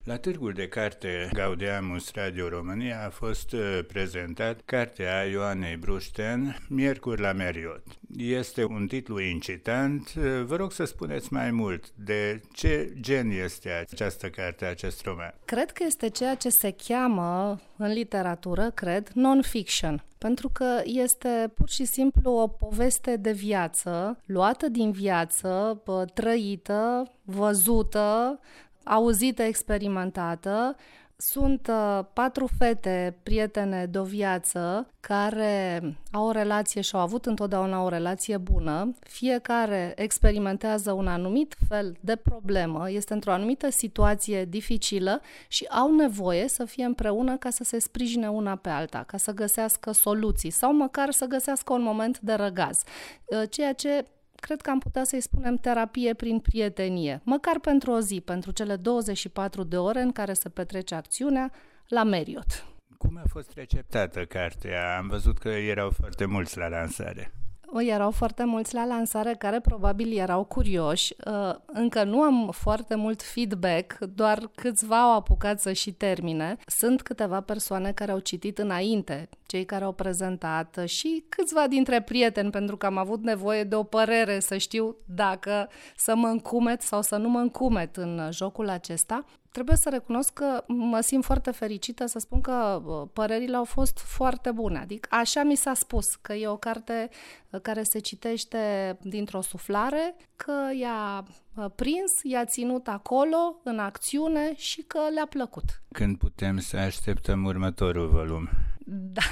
La Târgul de Carte Gaudeamus Radio România a fost prezentat cartea Ioanei Brușten, Miercuri la Meriot. Este un titlu incitant. Vă rog să spuneți mai mult de ce gen este această carte, acest roman. Cred că este ceea ce se cheamă în literatură, non-fiction. Pentru că este pur și simplu o poveste de viață, luată din viață, trăită, văzută, auzită, experimentată. Sunt 4 fete prietene de o viață care au o relație și au avut întotdeauna o relație bună. Fiecare experimentează un anumit fel de problemă, este într-o anumită situație dificilă și au nevoie să fie împreună ca să se sprijine una pe alta, ca să găsească soluții sau măcar să găsească un moment de răgaz. Ceea ce cred că am putea să-i spunem terapie prin prietenie, măcar pentru o zi, pentru cele 24 de ore în care se petrece acțiunea la Meriot. Cum a fost receptată cartea? Am văzut că erau foarte mulți la lansare. Erau foarte mulți la lansare care probabil erau curioși. Încă nu am foarte mult feedback, doar câțiva au apucat să și termine. Sunt câteva persoane care au citit înainte, cei care au prezentat și câțiva dintre prieteni, pentru că am avut nevoie de o părere să știu dacă să mă încumet sau să nu mă încumet în jocul acesta. Trebuie să recunosc că mă simt foarte fericită să spun că părerile au fost foarte bune. Adică așa mi s-a spus, că e o carte care se citește dintr-o suflare, că i-a prins, i-a ținut acolo, în acțiune și că le-a plăcut. Când putem să așteptăm următorul volum? Da.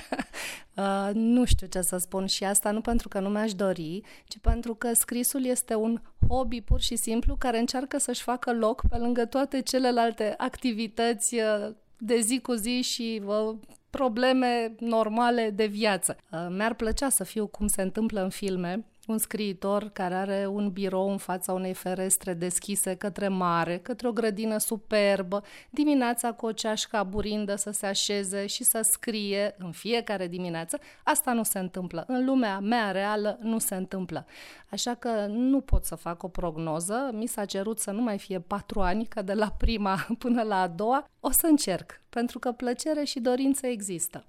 Nu știu ce să spun și asta nu pentru că nu mi-aș dori, ci pentru că scrisul este un hobby pur și simplu care încearcă să-și facă loc pe lângă toate celelalte activități de zi cu zi și probleme normale de viață. Mi-ar plăcea să fiu cum se întâmplă în filme, un scriitor care are un birou în fața unei ferestre deschise către mare, către o grădină superbă, dimineața cu o ceașcă aburindă să se așeze și să scrie în fiecare dimineață. Asta nu se întâmplă. În lumea mea reală nu se întâmplă. Așa că nu pot să fac o prognoză. Mi s-a cerut să nu mai fie 4 ani, ca de la prima până la a doua. O să încerc, pentru că plăcere și dorință există.